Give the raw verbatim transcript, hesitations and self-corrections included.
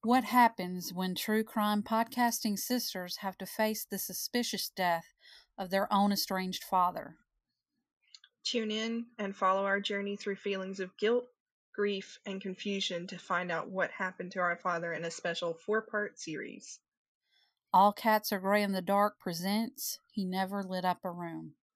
What happens when true crime podcasting sisters have to face the suspicious death of their own estranged father? Tune in and follow our journey through feelings of guilt, grief, and confusion to find out what happened to our father in a special four-part series. All Cats Are Gray in the Dark presents He Never Lit Up a Room.